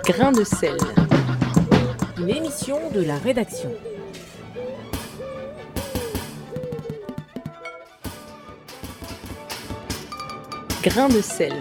Grain de sel. Une émission de la rédaction. Grain de sel.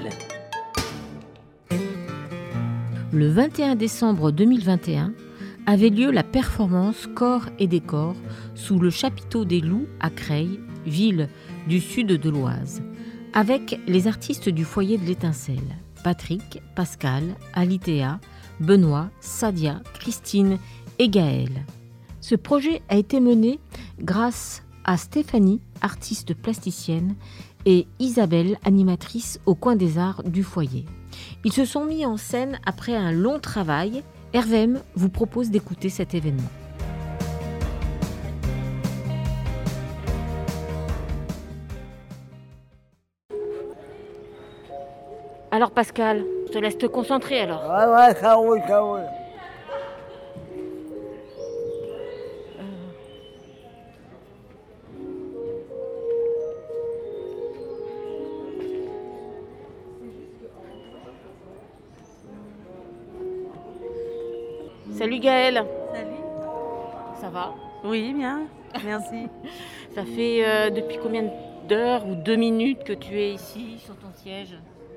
Le 21 décembre 2021 avait lieu la performance Corps et décor sous le chapiteau des Loups à Creil, ville du sud de l'Oise, avec les artistes du foyer de l'Étincelle, Patrick, Pascal, Alitéa, Benoît, Sadia, Christine et Gaëlle. Ce projet a été mené grâce à Stéphanie, artiste plasticienne, et Isabelle, animatrice au coin des arts du foyer. Ils se sont mis en scène après un long travail. RVM vous propose d'écouter cet événement. Alors Pascal, je te laisse te concentrer alors. Ouais, ça roule. Salut Gaëlle. Salut. Ça va? Oui, bien, merci. Ça fait depuis combien d'heures ou 2 minutes que tu es ici sur ton siège?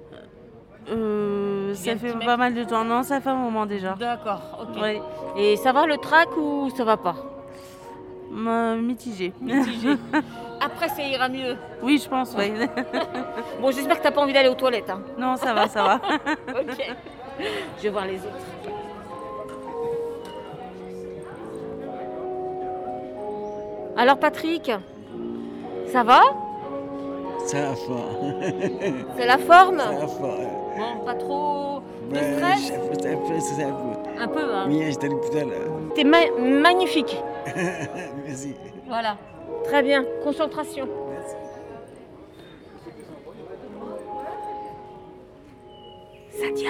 Ça fait pas mal de temps. Non, ça fait un moment déjà. D'accord, ok. Oui. Et ça va le trac ou ça va pas? Mitigé. Mitigé. Après ça ira mieux. Oui, je pense, oui. Bon, j'espère que t'as pas envie d'aller aux toilettes. Hein. Non, ça va. Ok. Je vais voir les autres. Alors Patrick, ça va? Ça va. C'est la forme? Ça va. Bon, pas trop de Ben, stress? Un peu, hein. Mais je t'ai dit tout à l'heure. T'es magnifique. Merci. Voilà. Très bien. Concentration. Merci. Sadia.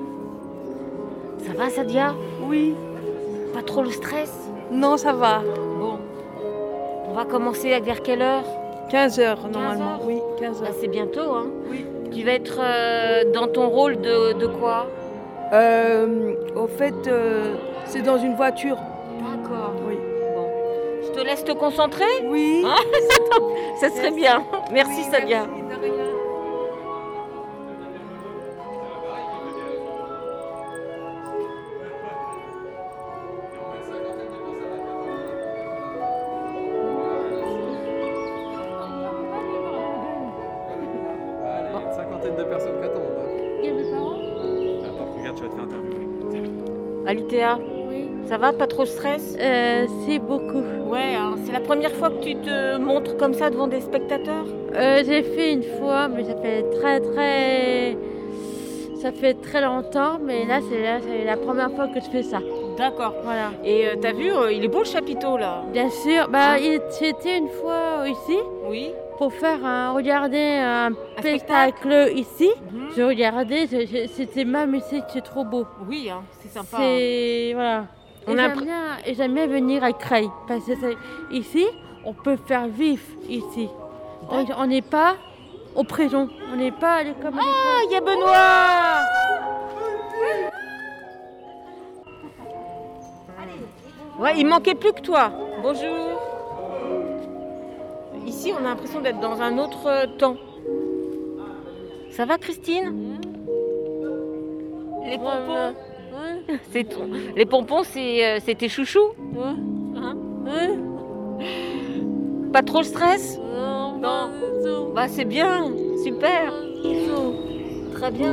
Ça va Sadia? Oui. Pas trop le stress? Non, ça va. Bon. On va commencer vers quelle heure? 15h normalement. heures. Oui, 15h. Là, c'est bientôt, hein. Oui. Tu vas être dans ton rôle de quoi? Au fait, c'est dans une voiture. D'accord. Oui. Bon. Je te laisse te concentrer? Oui. Hein? Ça serait bien. Merci Oui, Sadia. merci, de rien. Une cinquantaine de personnes qui attendent. Il y a mes parents? Attends, regarde, tu vas te faire interviewer. Alitéa, Oui. ça va? Pas trop de stress? C'est beaucoup. Ouais, hein. C'est la première fois que tu te montres comme ça devant des spectateurs? J'ai fait une fois, mais ça fait très longtemps, mais là c'est la première fois que je fais ça. D'accord. Voilà. Et t'as vu, il est beau le chapiteau là? Bien sûr, j'étais une fois ici Oui. pour regarder un spectacle ici. Mhm. Je regardais, c'était magnifique, c'est trop beau. Oui, hein, c'est sympa. hein. C'est voilà. On Et a j'aime bien venir à Creil parce que ici, on peut faire vivre ici. On n'est pas aux prisons, on n'est pas à l'école. Ah, il y a Benoît! Ouais, il manquait plus que toi. Bonjour. Ici, on a l'impression d'être dans un autre temps. Ça va, Christine? Les pompons? Les pompons, c'est tes chouchous? Hein? Pas trop le stress? Non. Bah, c'est bien, super. Très bien.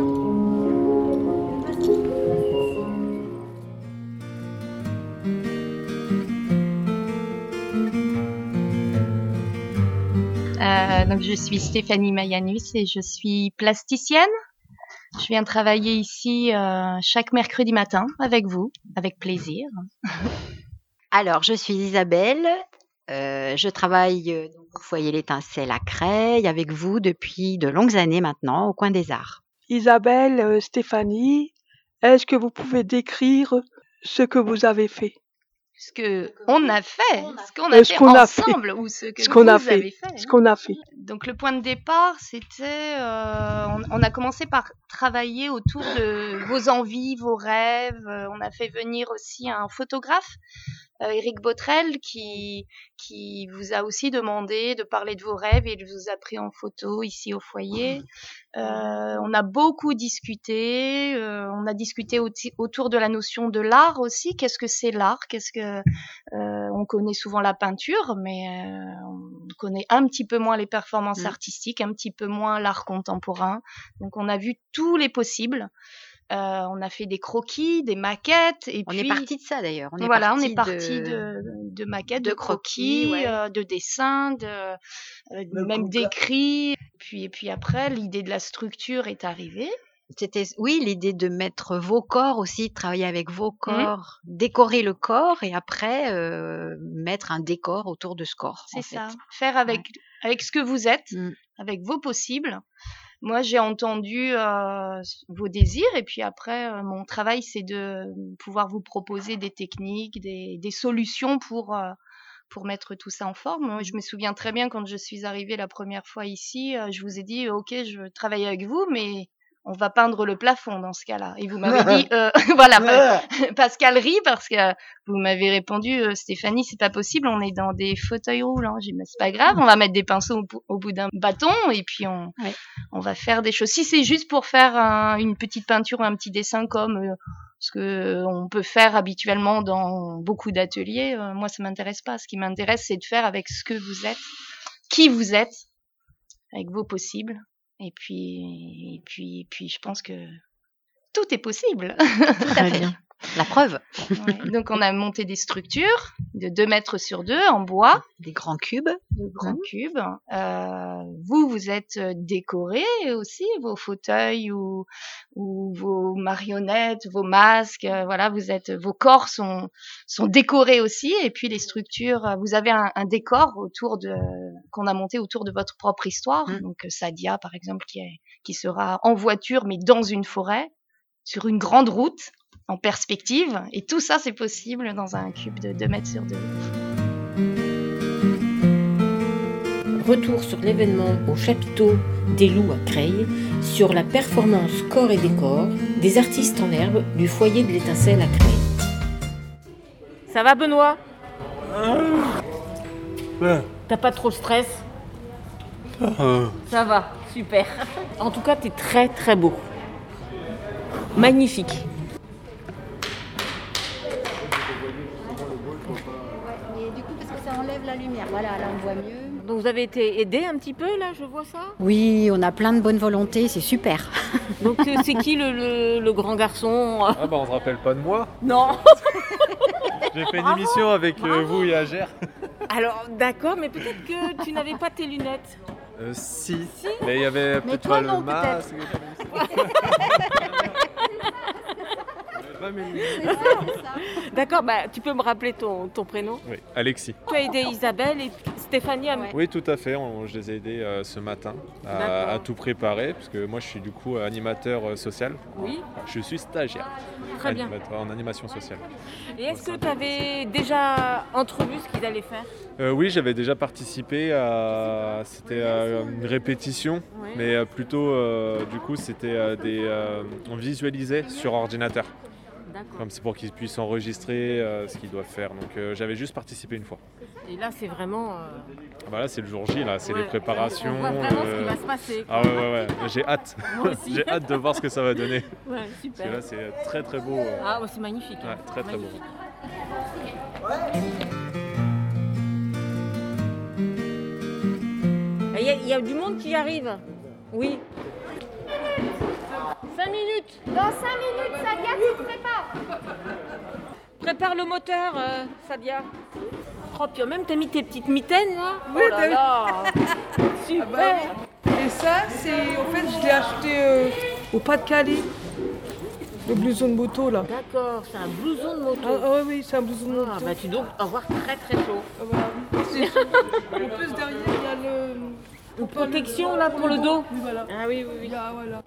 Donc je suis Stéphanie Mayanus et je suis plasticienne. Je viens travailler ici chaque mercredi matin avec vous, avec plaisir. Alors, je suis Isabelle. Je travaille au foyer l'Étincelle à Creil avec vous depuis de longues années maintenant au coin des arts. Isabelle, Stéphanie, est-ce que vous pouvez décrire ce que vous avez fait? ce qu'on a fait, ce qu'on a fait ensemble ou ce que vous avez fait. Ce qu'on a fait. Donc le point de départ, c'était, on a commencé par travailler autour de vos envies, vos rêves. On a fait venir aussi un photographe, Éric Botrel, qui vous a aussi demandé de parler de vos rêves et il vous a pris en photo ici au foyer. On a beaucoup discuté, on a discuté autour de la notion de l'art aussi. Qu'est-ce que c'est l'art? On connaît souvent la peinture, mais on connaît un petit peu moins les performances artistiques, un petit peu moins l'art contemporain. Donc on a vu tous les possibles. On a fait des croquis, des maquettes. Et puis, est parti de ça d'ailleurs. On est parti de maquettes, de croquis, de dessins, même d'écrits. Et puis après, l'idée de la structure est arrivée. C'était, l'idée de mettre vos corps aussi, de travailler avec vos corps, décorer le corps et après mettre un décor autour de ce corps. C'est ça. Faire avec ce que vous êtes, avec vos possibles. Moi, j'ai entendu vos désirs et puis après, mon travail, c'est de pouvoir vous proposer des techniques, des solutions pour mettre tout ça en forme. Moi, je me souviens très bien quand je suis arrivée la première fois ici, je vous ai dit « Ok, je veux travailler avec vous, mais on va peindre le plafond dans ce cas-là. » Et vous m'avez dit voilà, Pascal rit parce que vous m'avez répondu Stéphanie, c'est pas possible, on est dans des fauteuils roulants. J'ai dit mais c'est pas grave, on va mettre des pinceaux au bout d'un bâton et puis on va faire des choses. Si c'est juste pour faire une petite peinture ou un petit dessin comme ce que on peut faire habituellement dans beaucoup d'ateliers, moi ça m'intéresse pas. Ce qui m'intéresse, c'est de faire avec ce que vous êtes, qui vous êtes, avec vos possibles. Et puis, je pense que tout est possible. Tout à fait. La preuve. Ouais. Donc, on a monté des structures de 2 mètres sur 2 en bois. Des grands cubes. Vous êtes décorés aussi, vos fauteuils ou vos marionnettes, vos masques. Vos corps sont décorés aussi. Et puis, les structures, vous avez un décor qu'on a monté autour de votre propre histoire. Donc, Sadia, par exemple, qui sera en voiture, mais dans une forêt, sur une grande route, en perspective, et tout ça c'est possible dans un cube de 2 mètres sur 2. Retour sur l'événement au chapiteau des Loups à Creil, sur la performance corps et décor des artistes en herbe du foyer de l'étincelle à Creil. Ça va Benoît? Ouais. T'as pas trop de stress? Ça va, super. En tout cas, t'es très très beau. Magnifique. Et du coup, parce que ça enlève la lumière. Voilà, là on voit mieux. Donc vous avez été aidé un petit peu là, je vois ça? Oui, on a plein de bonne volonté, c'est super. Donc c'est qui le grand garçon? Ah bah on se rappelle pas de moi. Non. J'ai fait une émission avec vous et Agère. Alors d'accord, mais peut-être que tu n'avais pas tes lunettes. Si. Mais il y avait peut-être pas le masque. D'accord, tu peux me rappeler ton prénom? Oui, Alexis. Tu as aidé Isabelle et Stéphanie à... Oui, tout à fait. Je les ai aidés ce matin à tout préparer, parce que moi je suis du coup animateur social. Oui. Je suis stagiaire. Très bien. En animation sociale. Et est-ce que tu avais déjà entrevu ce qu'ils allaient faire? Oui, j'avais déjà participé à... C'était une répétition, oui. Mais plutôt, du coup, c'était on visualisait sur ordinateur. D'accord. Comme c'est pour qu'ils puissent enregistrer ce qu'ils doivent faire. Donc j'avais juste participé une fois. Et là, c'est vraiment... Là, c'est le jour J, là, c'est les préparations. On voit vraiment ce qui va se passer. Ah ouais. J'ai hâte. J'ai hâte de voir ce que ça va donner. Ouais, super. Parce que là, c'est très très beau. Ah, c'est magnifique. Ouais, très très beau. Il y a du monde qui arrive. Oui. 5 minutes. Dans 5 minutes, Sadia, tu te prépares. Prépare le moteur, Sadia. Oh, puis même t'as mis tes petites mitaines là. Oui, oh là là. Super. Et ça, c'est en fait, je l'ai acheté au Pas-de-Calais. Le blouson de moto là. D'accord, c'est un blouson de moto. Ah oui, c'est un blouson de moto. Tu dois avoir très très chaud. En plus derrière, il y a une protection là pour le dos. Oui, voilà. Ah oui. Là, voilà.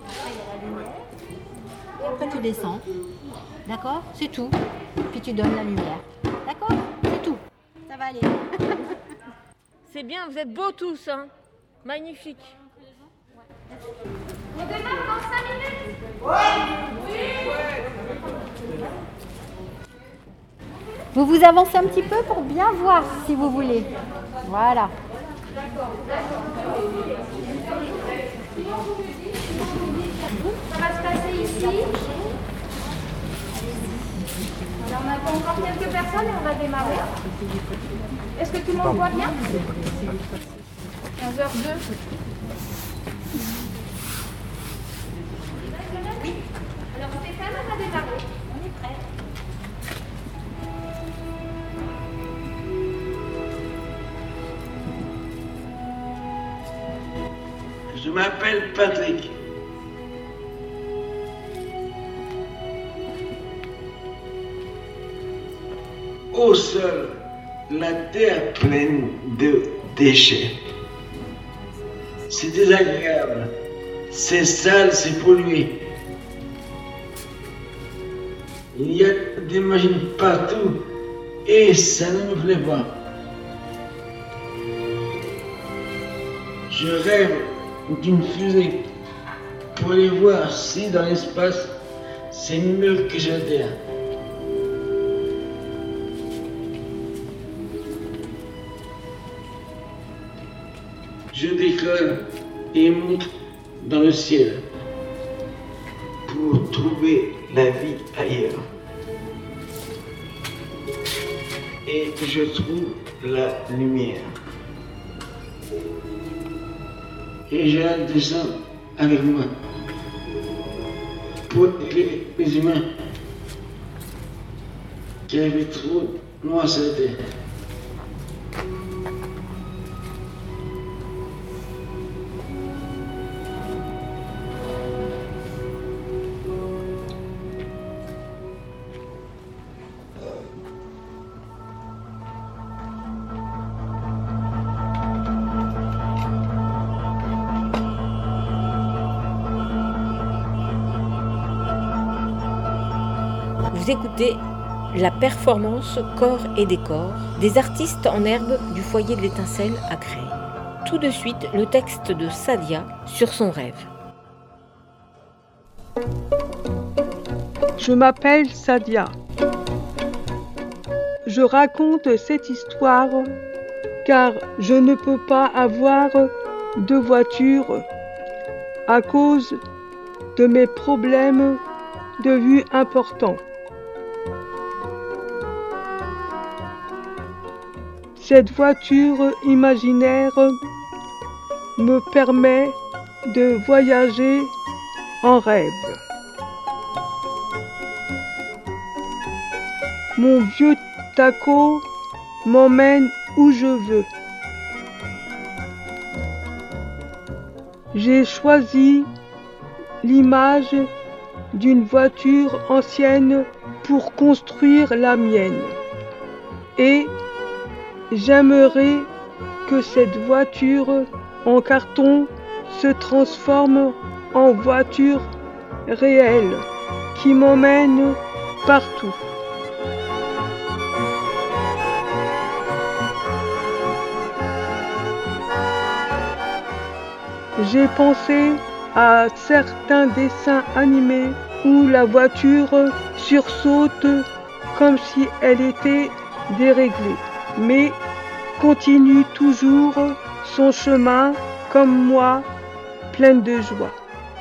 Et après tu descends, d'accord? C'est tout. Puis tu donnes la lumière. D'accord? C'est tout. Ça va aller. C'est bien, vous êtes beaux tous, hein. Magnifique. On démarre dans 5 minutes. Vous vous avancez un petit peu pour bien voir si vous voulez. Voilà. Ça va se passer ici. Alors on attend encore quelques personnes et on va démarrer. Est-ce que tout le monde voit bien? 15h02. Oui. Alors Stéphane, on va démarrer. On est prêt. Je m'appelle Patrick. Au sol, la terre pleine de déchets. C'est désagréable. C'est sale, c'est pollué. Il y a des machines partout et ça ne me plaît pas. Je rêve d'une fusée pour aller voir si dans l'espace c'est mieux que sur la Terre. Je décolle et monte dans le ciel pour trouver la vie ailleurs. Et je trouve la lumière. Et je la descends avec moi pour éclairer les humains qui avaient trop noir sur la terre. Vous écoutez la performance Corps et décor des artistes en herbe du foyer de l'Étincelle à Creil. Tout de suite, le texte de Sadia sur son rêve. Je m'appelle Sadia. Je raconte cette histoire car je ne peux pas avoir de voiture à cause de mes problèmes de vue importants. Cette voiture imaginaire me permet de voyager en rêve. Mon vieux taco m'emmène où je veux. J'ai choisi l'image d'une voiture ancienne pour construire la mienne. Et j'aimerais que cette voiture en carton se transforme en voiture réelle qui m'emmène partout. J'ai pensé à certains dessins animés où la voiture sursaute comme si elle était déréglée, mais continue toujours son chemin comme moi, pleine de joie.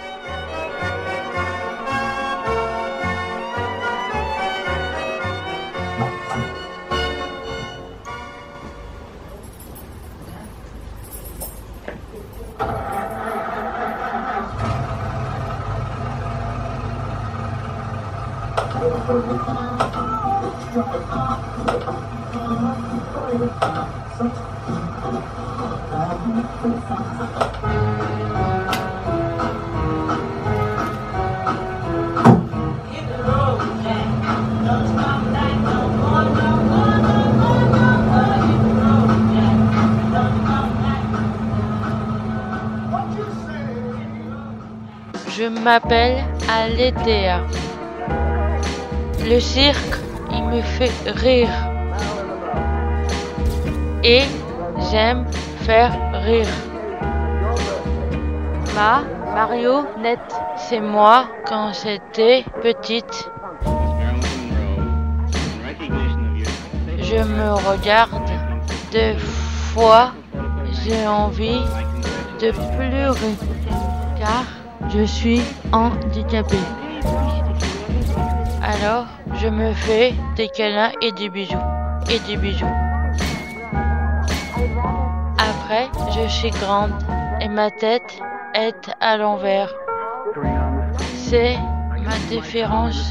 Je m'appelle Aléthea. Le cirque, il me fait rire. et j'aime faire rire. Ma marionnette, c'est moi quand j'étais petite. Je me regarde, des fois j'ai envie de pleurer car je suis handicapée. Alors je me fais des câlins et des bisous. Après je suis grande et ma tête est à l'envers. C'est ma différence.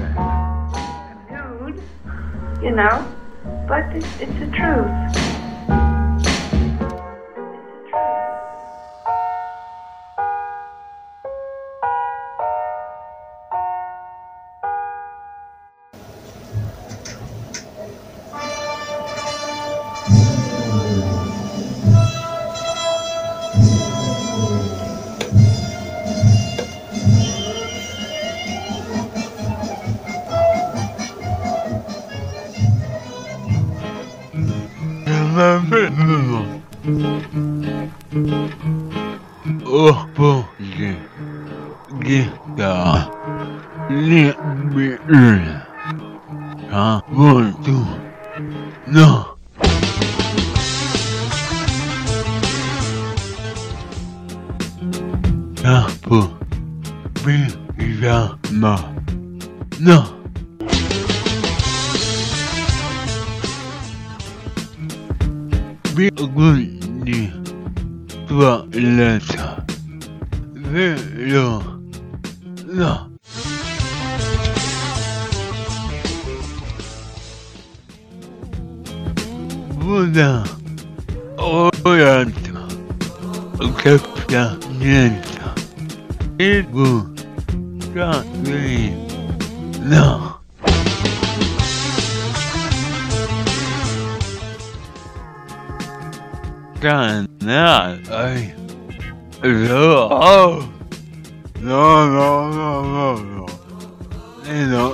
You know, but it's the truth. Oh bon Dieu, guitare, les bulles, un bon tout, non. Chapeau, pyjama, non. Bigoudi, toilette, vélo, non. Boudin, oriente, capitaine, et vous, Catherine, non. Canal, aïe. Oh. Non. Et non.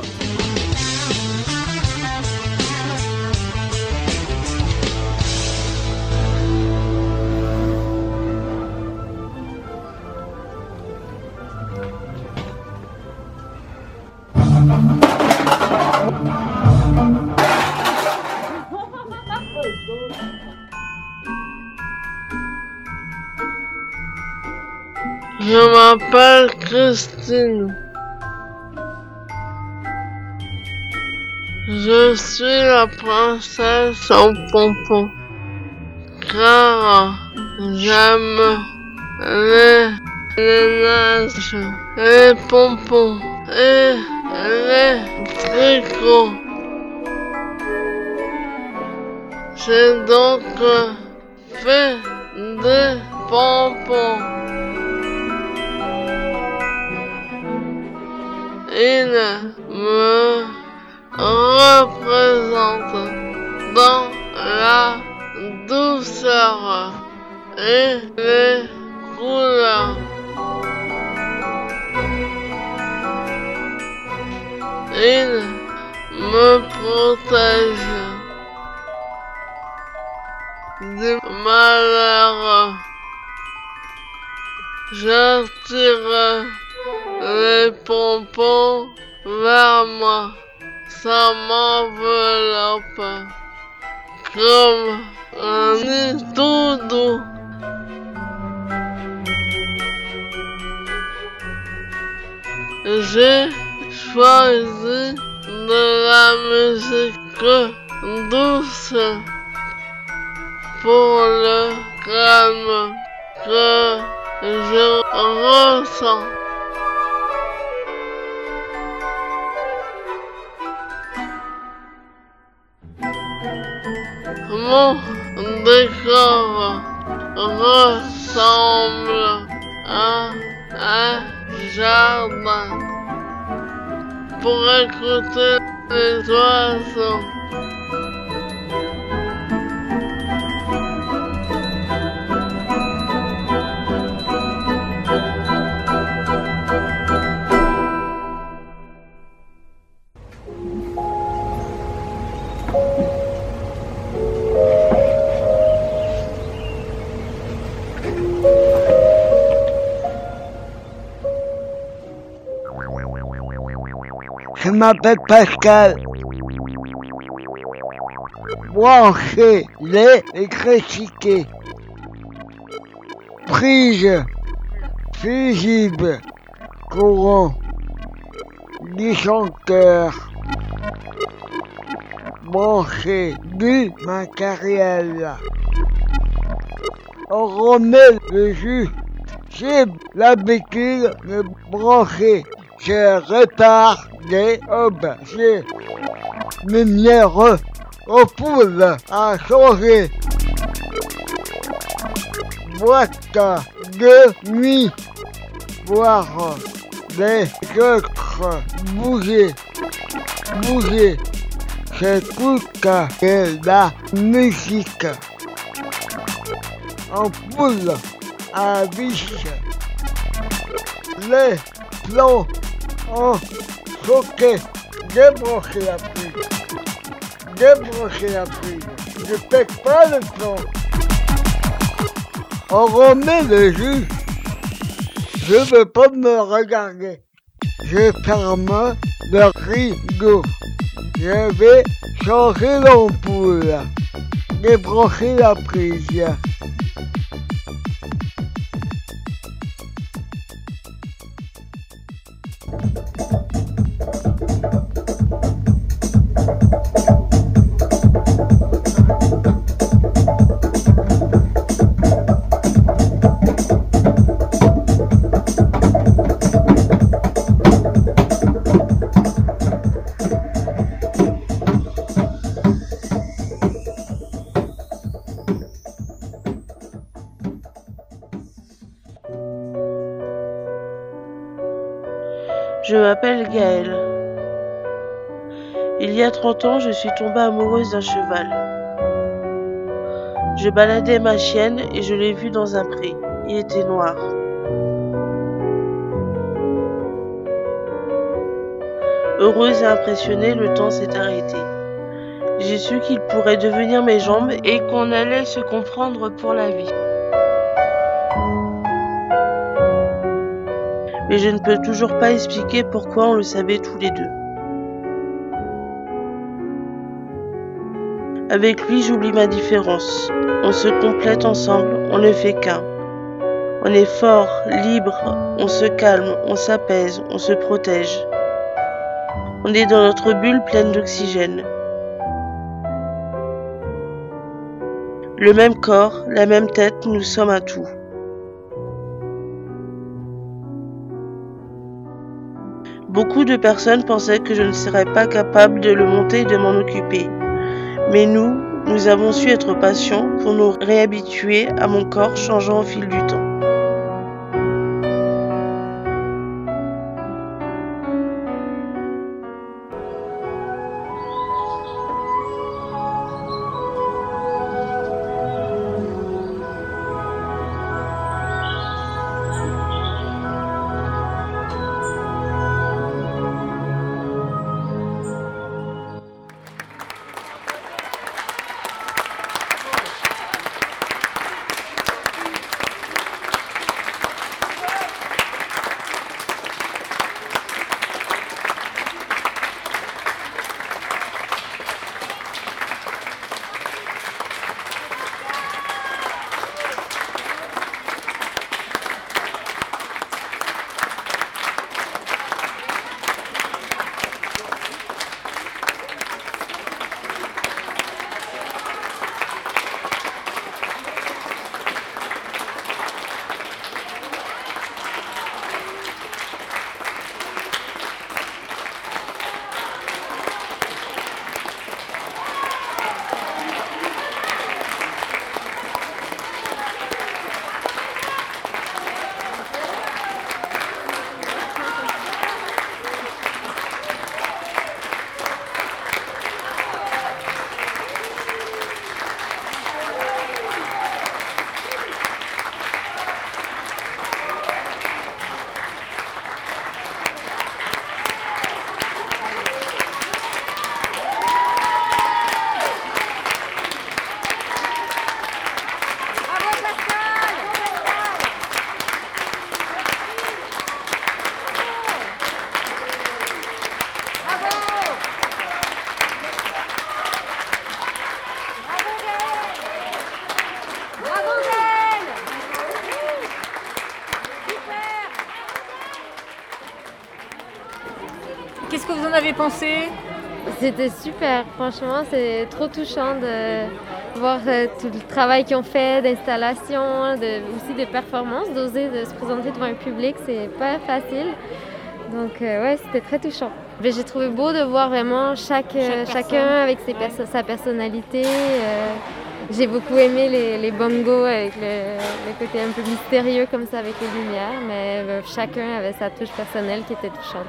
Je m'appelle Christine. Je suis la princesse en pompon, car j'aime les neiges, les pompons et les tricots. J'ai donc fait des pompons. Il me représente dans la douceur et les couleurs. Il me protège du malheur. J'attire les pompons vers moi, ça m'enveloppe comme un nid tout doux. J'ai choisi de la musique douce pour le calme que je ressens. Mon décor ressemble à un jardin pour écouter les oiseaux. Je m'appelle Pascal. Brancher l'électricité. Prise. Fusible. Courant. Disjoncteur. Brancher du matériel. On remet le jus. J'ai l'habitude de brancher. Je répare des objets. Lumière aux poules à changer. Boîte de nuit. Voir des autres bouger. J'écoute de la musique. Ampoule à vis. Les plombs en choqué. Débrancher la prise. Je pète pas le plomb. On remet le jus. Je veux pas me regarder. Je ferme le rideau. Je vais changer l'ampoule. Débrancher la prise. Je m'appelle Gaëlle. Il y a 30 ans, je suis tombée amoureuse d'un cheval. Je baladais ma chienne et je l'ai vu dans un pré. Il était noir. Heureuse et impressionnée, le temps s'est arrêté. J'ai su qu'il pourrait devenir mes jambes et qu'on allait se comprendre pour la vie. Mais je ne peux toujours pas expliquer pourquoi on le savait tous les deux. Avec lui, j'oublie ma différence. On se complète ensemble, on ne fait qu'un. On est fort, libre, on se calme, on s'apaise, on se protège. On est dans notre bulle pleine d'oxygène. Le même corps, la même tête, nous sommes un tout. Beaucoup de personnes pensaient que je ne serais pas capable de le monter et de m'en occuper. Mais nous avons su être patients pour nous réhabituer à mon corps changeant au fil du temps. Qu'est-ce que vous en avez pensé ? C'était super, franchement, c'est trop touchant de voir tout le travail qu'ils ont fait, d'installation, aussi de performance, d'oser de se présenter devant un public, c'est pas facile. Donc ouais, c'était très touchant. Mais j'ai trouvé beau de voir vraiment chacun avec sa personnalité. J'ai beaucoup aimé les bongos avec le côté un peu mystérieux comme ça avec les lumières, mais chacun avait sa touche personnelle qui était touchante.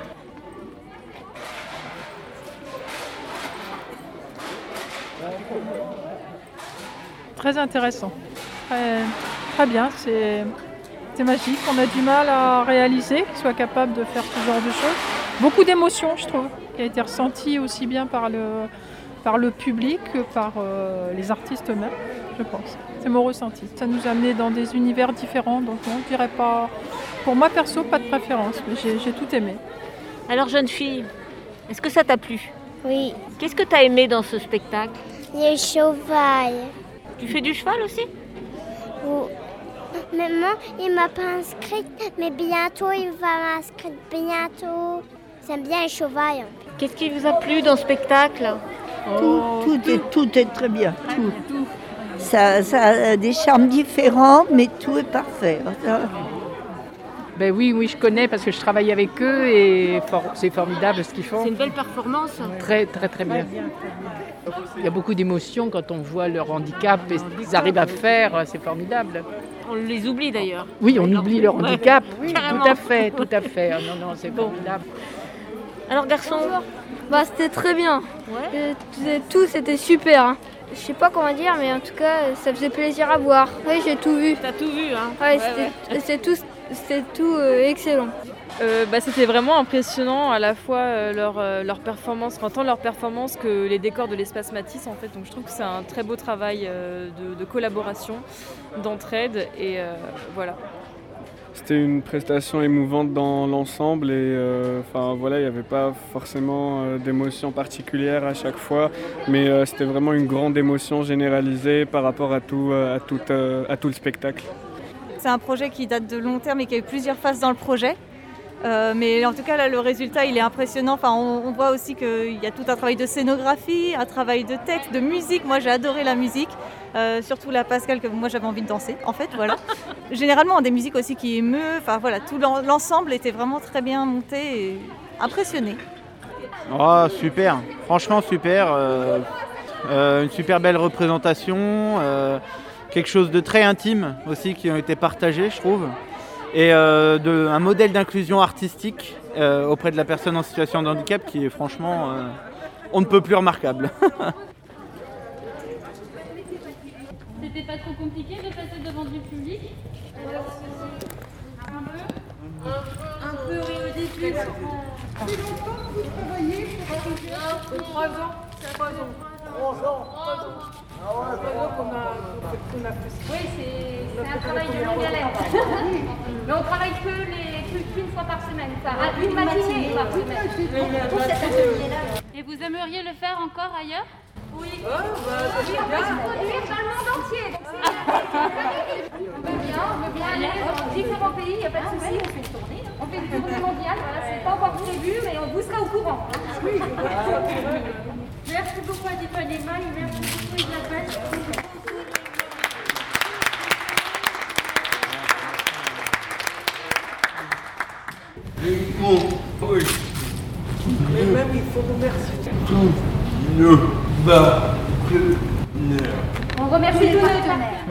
Très intéressant, très bien, c'est magique. On a du mal à réaliser qu'ils soient capables de faire ce genre de choses. Beaucoup d'émotions, je trouve, qui a été ressentie aussi bien par le public que par les artistes eux-mêmes, je pense. C'est mon ressenti. Ça nous a amené dans des univers différents, donc non, je dirais pas, pour moi perso, pas de préférence, mais j'ai tout aimé. Alors jeune fille, est-ce que ça t'a plu ? Oui. Qu'est-ce que t'as aimé dans ce spectacle ? Le cheval. Tu fais du cheval aussi ? Oui. Maman, il m'a pas inscrite, mais bientôt il va m'inscrire bientôt. J'aime bien le cheval. Qu'est-ce qui vous a plu dans le spectacle ? Tout est très bien. Tout. Ça a des charmes différents, mais tout est parfait. Ben oui, je connais parce que je travaille avec eux et c'est formidable ce qu'ils font. C'est une belle performance. Très, très, très bien. Il y a beaucoup d'émotions quand on voit leur handicap et ce qu'ils arrivent à faire, c'est formidable. On les oublie d'ailleurs. Oui, on oublie leur handicap. Ouais, tout à fait. Non, c'est formidable. Alors garçon, c'était très bien. Tout, c'était super. Hein. Je sais pas comment dire, mais en tout cas, ça faisait plaisir à voir. Oui, j'ai tout vu. T'as tout vu, hein ? Ouais, c'était tout excellent. C'était vraiment impressionnant à la fois leur performance, tant leur performance que les décors de l'espace Matisse en fait. Donc je trouve que c'est un très beau travail de collaboration, d'entraide et voilà. C'était une prestation émouvante dans l'ensemble et il n'y avait pas forcément d'émotion particulière à chaque fois, mais c'était vraiment une grande émotion généralisée par rapport à tout le spectacle. C'est un projet qui date de long terme et qui a eu plusieurs phases dans le projet. Mais en tout cas, là, le résultat, il est impressionnant. On voit aussi qu'il y a tout un travail de scénographie, un travail de texte, de musique. Moi, j'ai adoré la musique, surtout la Pascal, que moi, j'avais envie de danser, en fait, voilà. Généralement, des musiques aussi qui émeuvent. Tout l'ensemble était vraiment très bien monté et impressionné. Oh, super, franchement super. Une super belle représentation. Quelque chose de très intime aussi qui ont été partagés, je trouve. Et un modèle d'inclusion artistique auprès de la personne en situation de handicap qui est franchement, on ne peut plus remarquable. C'était pas trop compliqué de passer devant du public ? Un peu, oui, au début. C'est longtemps que vous travaillez pour arriver ? 3 ans. 3 ans. Oui, c'est un travail de longue haleine. Mais on travaille qu'une fois par semaine, une matinée par semaine. Et vous aimeriez le faire encore ailleurs ? Oui. Oui, on peut se produire dans le monde entier. On veut bien aller dans différents pays, il n'y a pas de souci. On fait une tournée mondiale, c'est pas encore prévu, mais on vous sera au courant. Merci beaucoup à Dipanema et merci beaucoup Isabelle. Mais même il faut remercier tous nos partenaires. On remercie tous nos partenaires.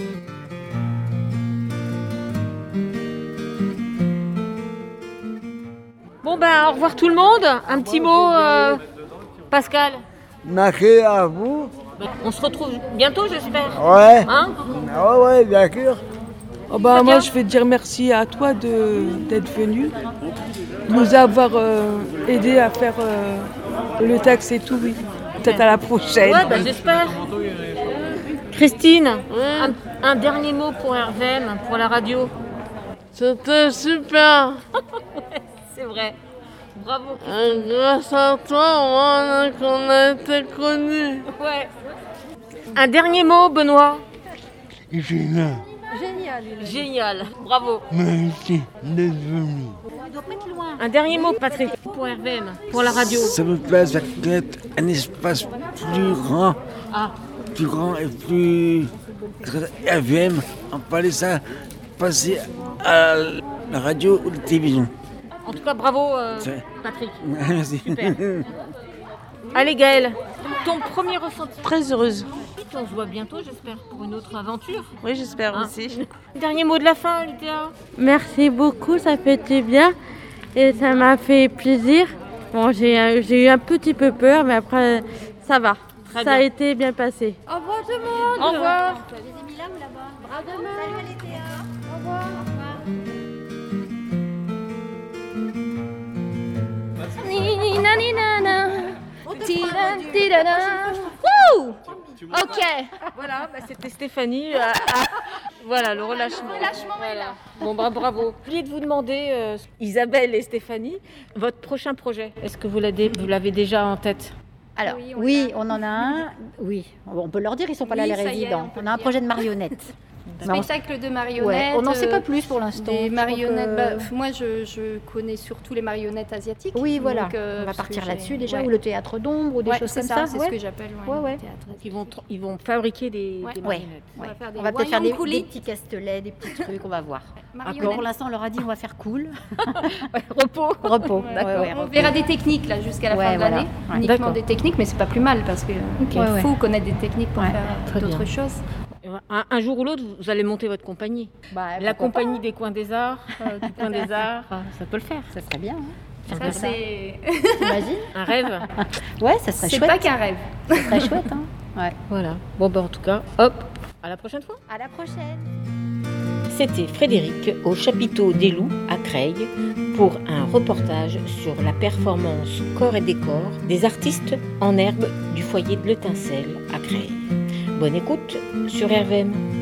Bon au revoir tout le monde. Un petit mot, Pascal. Merci à vous. On se retrouve bientôt, j'espère. Ouais. Hein ? Ouais, bien sûr. Moi, je vais te dire merci à toi d'être venu, de nous avoir aidé à faire le texte et tout. Oui. Peut-être à la prochaine. Ouais, j'espère. Christine, un dernier mot pour RVM, pour la radio. C'était super. Ouais, c'est vrai. Bravo. Grâce à toi, on a été connus. Ouais. Un dernier mot, Benoît. Génial. Génial. Bravo. Merci d'être venu. Un dernier mot, Patrick, pour RVM, pour la radio. Ça me plaît, ça crée un espace plus grand. Plus grand et plus... RVM, on parlait ça, passer à la radio ou la télévision. En tout cas, bravo, Patrick. Merci. Super. Allez, Gaëlle, ton premier ressenti? Très heureuse. On se voit bientôt, j'espère, pour une autre aventure. Oui, j'espère aussi. Dernier mot de la fin, Lydia. Merci beaucoup, ça fait du bien et ça m'a fait plaisir. Bon, j'ai eu un petit peu peur, mais après, ça va. Très ça a bien. été bien passé. Au revoir tout le monde. Au revoir. Tu les as mis là ou là-bas? À demain. Salut Aléthea. Au revoir. Wouh. Ok. Voilà, c'était Stéphanie. Voilà, le relâchement. Voilà. Bon, bravo. J'ai oublié de vous demander, Isabelle et Stéphanie, votre prochain projet. Est-ce que vous l'avez déjà en tête? Alors, oui, on en a un. Oui, on peut leur dire, ils sont pas là, Oui, les ça y est, résidents. on peut On a un projet de marionnettes. Spectacle de marionnettes. Ouais, on n'en sait pas plus pour l'instant. Des Je crois marionnettes. que- Moi, je connais surtout les marionnettes asiatiques. Oui, voilà. Donc, on va parce partir que là-dessus j'ai- déjà, ouais. ou le théâtre d'ombre, ou des Ouais, choses c'est comme ça. ça. C'est ouais. ce que j'appelle Ouais, le ouais. théâtre. Ils vont fabriquer des Ouais. marionnettes. On va faire des On va peut-être faire des Wayang-Kuli. petits castelets, des petits trucs, on va voir. Marionnettes. Pour l'instant, on leur a dit on va faire cool. Repos. Repos. D'accord. Ouais, On repos. verra des techniques là jusqu'à la Ouais, fin de voilà. l'année. Ouais. Uniquement D'accord. des techniques, mais c'est pas plus mal parce qu'il Ouais, faut ouais. connaître des techniques pour Ouais, faire très d'autres bien. choses. Un jour ou l'autre, vous allez monter votre compagnie. La compagnie des coins des arts, du coin des arts, ça peut le faire. Ça serait bien. Hein. Ça, c'est. T'imagines? Un rêve. Ouais, ça serait C'est chouette. pas qu'un rêve. Ça serait chouette. Hein. Ouais. Voilà. Bon, en tout cas, hop, à la prochaine fois. À la prochaine. C'était Frédéric au chapiteau des Loups à Creil pour un reportage sur la performance corps et décor des artistes en herbe du foyer de l'Étincelle à Creil. Bonne écoute sur RVM.